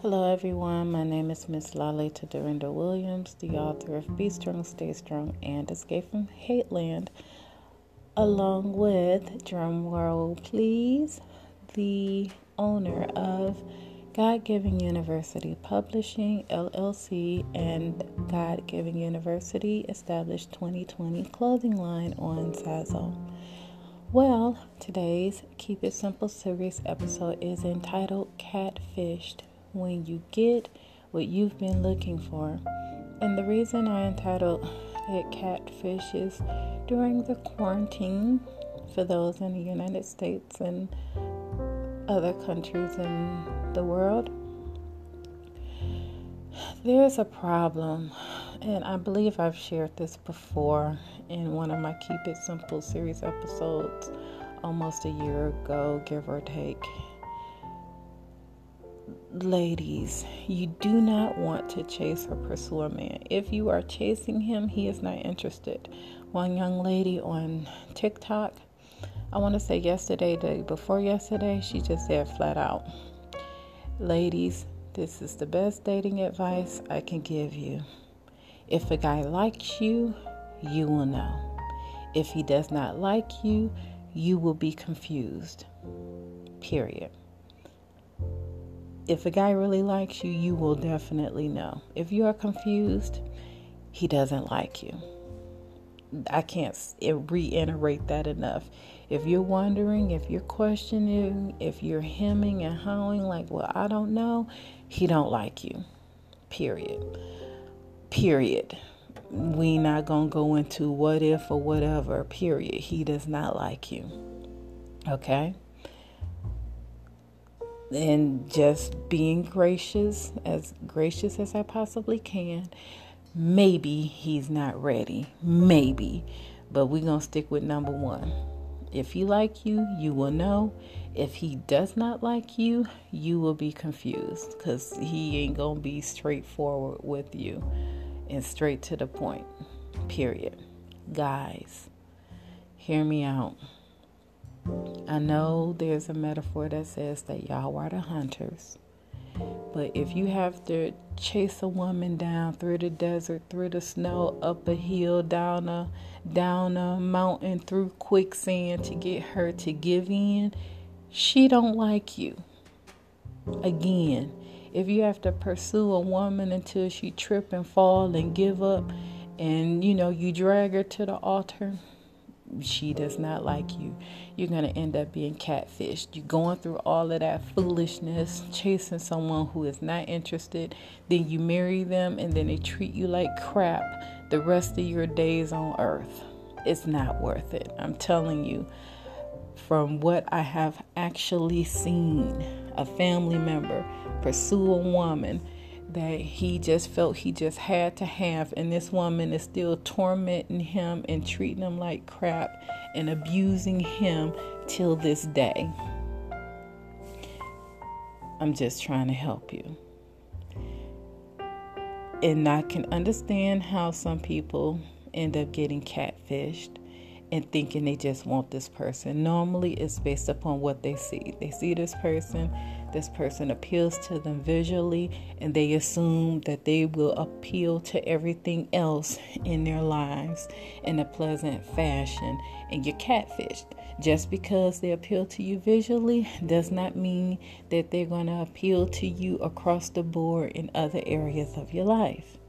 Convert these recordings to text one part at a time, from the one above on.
Hello, everyone. My name is Miss Lalita Dorinda Williams, the author of Be Strong, Stay Strong, and Escape from Hateland, along with, drum roll please, the owner of God Giving University Publishing, LLC, and God Giving University established 2020 clothing line on Zazzle. Well, today's Keep It Simple series episode is entitled Catfished, when you get what you've been looking for. And the reason I entitled it Catfish is during the quarantine for those in the United States and other countries in the world, there's a problem, and I believe I've shared this before in one of my Keep It Simple series episodes almost a year ago, give or take. Ladies, you do not want to chase or pursue a man. If you are chasing him, he is not interested. One young lady on TikTok, I want to say yesterday, day before yesterday, she just said flat out, ladies, this is the best dating advice I can give you. If a guy likes you, you will know. If he does not like you, you will be confused. Period. If a guy really likes you, you will definitely know. If you are confused, he doesn't like you. I can't reiterate that enough. If you're wondering, if you're questioning, if you're hemming and hawing like, well, I don't know, he don't like you. Period. We not going to go into what if or whatever. Period. He does not like you. Okay? And just being gracious as I possibly can. Maybe he's not ready. Maybe. But we're going to stick with number one. If he like you, you will know. If he does not like you, you will be confused. Because he ain't going to be straightforward with you. And straight to the point. Period. Guys, hear me out. I know there's a metaphor that says that y'all are the hunters. But if you have to chase a woman down through the desert, through the snow, up a hill, down a mountain, through quicksand to get her to give in, she don't like you. Again, if you have to pursue a woman until she trip and fall and give up, and you drag her to the altar, she does not like you. You're going to end up being catfished. You're going through all of that foolishness, chasing someone who is not interested. Then you marry them, and then they treat you like crap the rest of your days on earth. It's not worth it. I'm telling you, from what I have actually seen, a family member pursue a woman that he just felt he just had to have, and this woman is still tormenting him and treating him like crap and abusing him till this day. I'm just trying to help you. And I can understand how some people end up getting catfished and thinking they just want this person. Normally, it's based upon what they see. They see this person appeals to them visually, and they assume that they will appeal to everything else in their lives in a pleasant fashion, and you're catfished. Just because they appeal to you visually does not mean that they're going to appeal to you across the board in other areas of your life.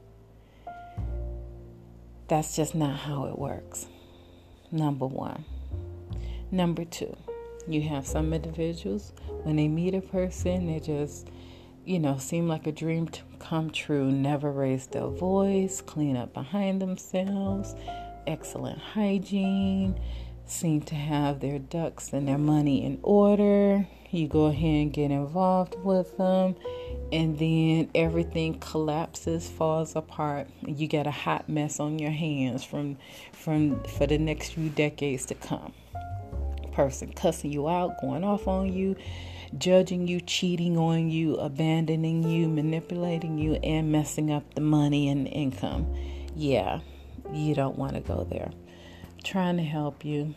That's just not how it works. Number one. Number two, you have some individuals, when they meet a person, they just, seem like a dream come true. Never raise their voice, clean up behind themselves, excellent hygiene, seem to have their ducks and their money in order. You go ahead and get involved with them, and then everything collapses, falls apart. You get a hot mess on your hands for the next few decades to come. Person cussing you out, going off on you, judging you, cheating on you, abandoning you, manipulating you, and messing up the money and income. Yeah, you don't want to go there. I'm trying to help you.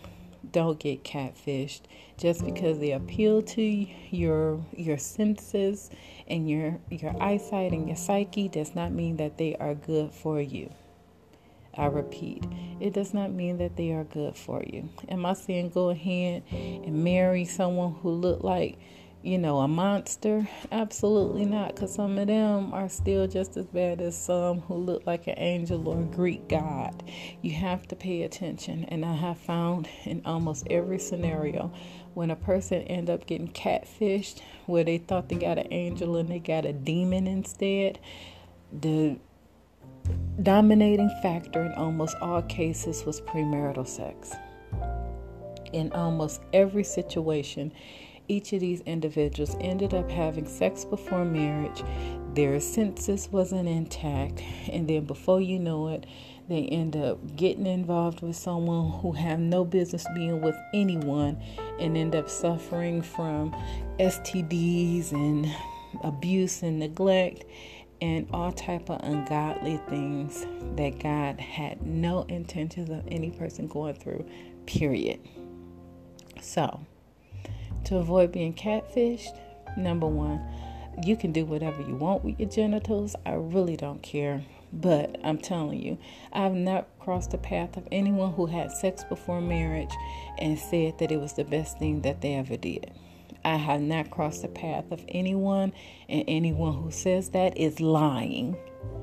don't get catfished. Just because they appeal to your senses and your eyesight and your psyche does not mean that they are good for you. I repeat, it does not mean that they are good for you. Am I saying go ahead and marry someone who look like, a monster? Absolutely not, because some of them are still just as bad as some who look like an angel or a Greek god. You have to pay attention, and I have found in almost every scenario when a person end up getting catfished, where they thought they got an angel and they got a demon instead, the dominating factor in almost all cases was premarital sex. In almost every situation, each of these individuals ended up having sex before marriage. Their senses wasn't intact, and then before you know it, they end up getting involved with someone who have no business being with anyone, and end up suffering from STDs and abuse and neglect and all type of ungodly things that God had no intentions of any person going through, period. So, to avoid being catfished, number one, you can do whatever you want with your genitals. I really don't care. But I'm telling you, I've not crossed the path of anyone who had sex before marriage and said that it was the best thing that they ever did. I have not crossed the path of anyone, and anyone who says that is lying.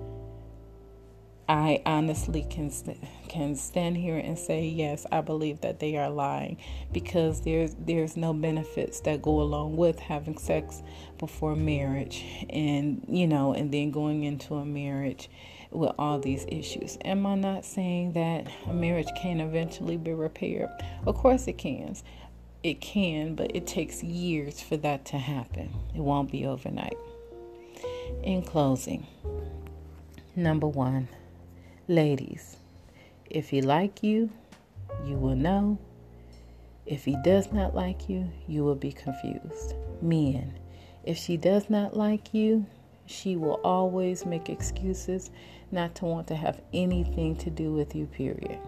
I honestly can stand here and say, yes, I believe that they are lying, because there's no benefits that go along with having sex before marriage, and and then going into a marriage with all these issues. Am I not saying that a marriage can eventually be repaired? Of course it can. It can, but it takes years for that to happen. It won't be overnight. In closing, number one, ladies, if he like you, you will know. If he does not like you, you will be confused. Men, if she does not like you, she will always make excuses not to want to have anything to do with you, period.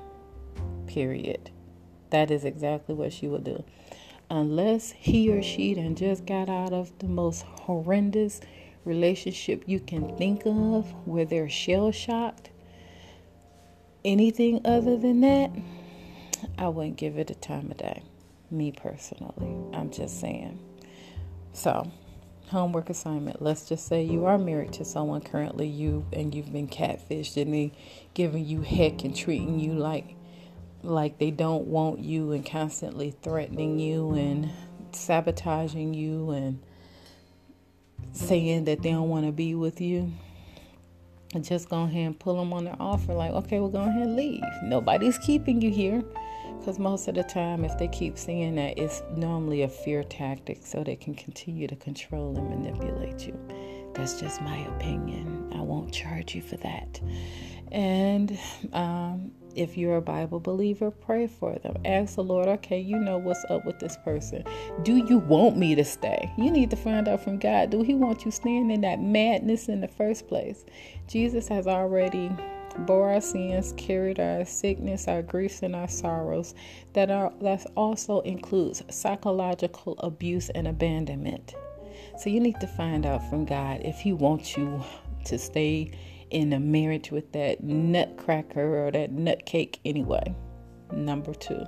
That is exactly what she will do. Unless he or she done just got out of the most horrendous relationship you can think of, where they're shell-shocked, anything other than that, I wouldn't give it a time of day. Me personally, I'm just saying. So, homework assignment. Let's just say you are married to someone currently, you've been catfished, and they giving you heck and treating you like they don't want you, and constantly threatening you and sabotaging you and saying that they don't want to be with you. And just go ahead and pull them on their offer, like, okay, we'll go ahead and leave. Nobody's keeping you here. Because most of the time, if they keep saying that, it's normally a fear tactic so they can continue to control and manipulate you. That's just my opinion. I won't charge you for that. And if you're a Bible believer, pray for them. Ask the Lord, okay, you know what's up with this person. Do you want me to stay? You need to find out from God. Do he want you staying in that madness in the first place? Jesus has already bore our sins, carried our sickness, our griefs, and our sorrows. That also includes psychological abuse and abandonment. So you need to find out from God if he wants you to stay in a marriage with that nutcracker or that nutcake anyway. Number 2,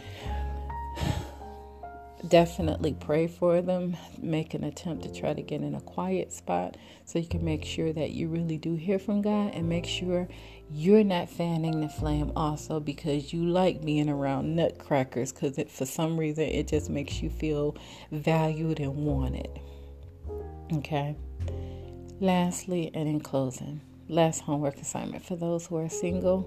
definitely pray for them. Make an attempt to try to get in a quiet spot so you can make sure that you really do hear from God, and make sure you're not fanning the flame also, because you like being around nutcrackers, because for some reason it just makes you feel valued and wanted. Okay. Lastly, and in closing, last homework assignment for those who are single.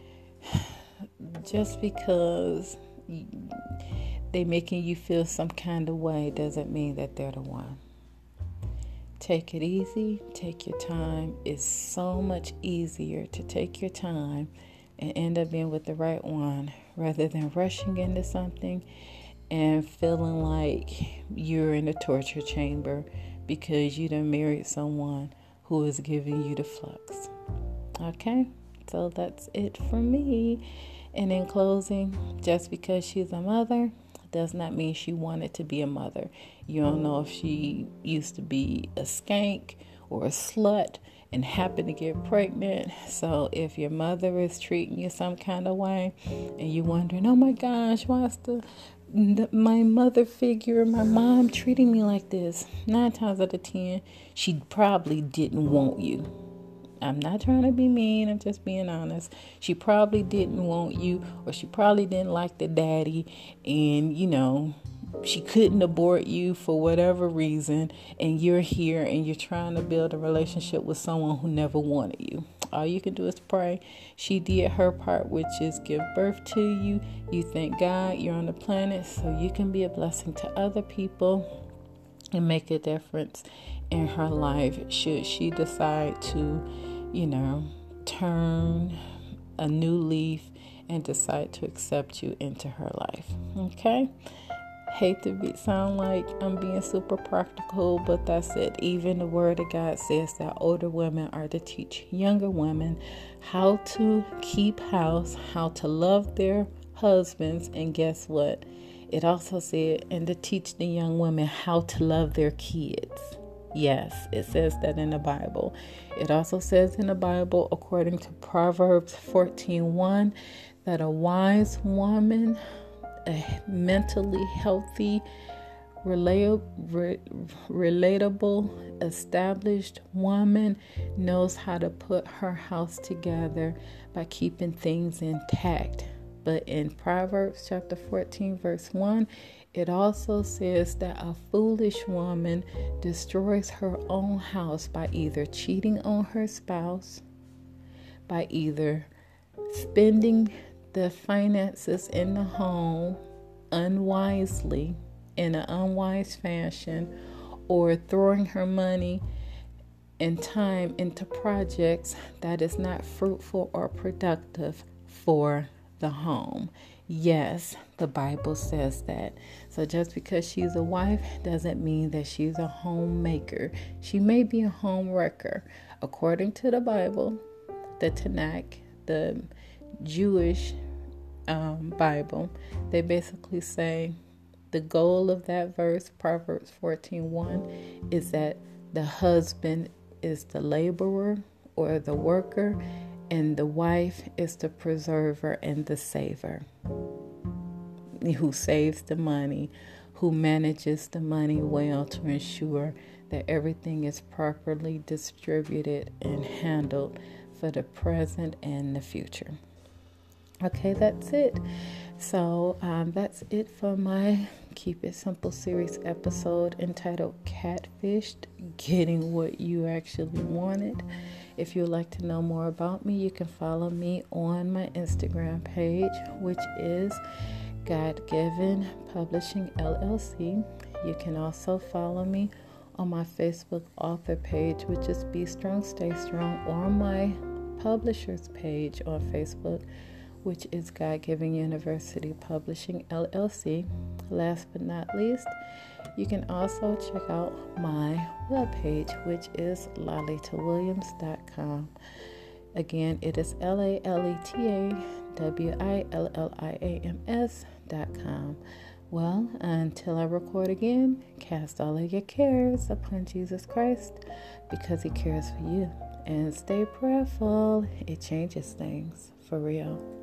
Just because they making you feel some kind of way doesn't mean that they're the one. Take it easy. Take your time. It's so much easier to take your time and end up being with the right one, rather than rushing into something and feeling like you're in a torture chamber because you done married someone who is giving you the flux. Okay, so that's it for me. And in closing, just because she's a mother does not mean she wanted to be a mother. You don't know if she used to be a skank or a slut and happened to get pregnant. So if your mother is treating you some kind of way and you're wondering, oh my gosh, why is my mother figure, my mom treating me like this? 9 times out of 10, she probably didn't want you. I'm not trying to be mean, I'm just being honest. She probably didn't want you, or she probably didn't like the daddy, and she couldn't abort you for whatever reason, and you're here and you're trying to build a relationship with someone who never wanted you. All you can do is pray. She did her part, which is give birth to you. You thank God you're on the planet so you can be a blessing to other people and make a difference in her life should she decide to, turn a new leaf and decide to accept you into her life. Okay? Hate to sound like I'm being super practical, but that's it. Even the Word of God says that older women are to teach younger women how to keep house, how to love their husbands, and guess what? It also said, and to teach the young women how to love their kids. Yes, it says that in the Bible. It also says in the Bible, according to Proverbs 14:1, that a wise woman, a mentally healthy, relatable, established woman knows how to put her house together by keeping things intact. But in Proverbs chapter 14, verse 1, it also says that a foolish woman destroys her own house by either cheating on her spouse, by either spending the finances in the home unwisely, in an unwise fashion, or throwing her money and time into projects that is not fruitful or productive for the home. Yes, the Bible says that. So just because she's a wife doesn't mean that she's a homemaker. She may be a home wrecker. According to the Bible, the Tanakh, the Jewish Bible, they basically say the goal of that verse, Proverbs 14:1, is that the husband is the laborer or the worker, and the wife is the preserver and the saver, who saves the money, who manages the money well to ensure that everything is properly distributed and handled for the present and the future. Okay, that's it. So that's it for my Keep It Simple series episode entitled Catfished, Getting What You Actually Wanted. If you'd like to know more about me, you can follow me on my Instagram page, which is God Given Publishing LLC. You can also follow me on my Facebook author page, which is Be Strong, Stay Strong, or my publisher's page on Facebook, which is God Given University Publishing LLC. Last but not least, you can also check out my webpage, which is LalitaWilliams.com. Again, it is LalitaWilliams.com. Well, until I record again, cast all of your cares upon Jesus Christ because He cares for you. And stay prayerful. It changes things for real.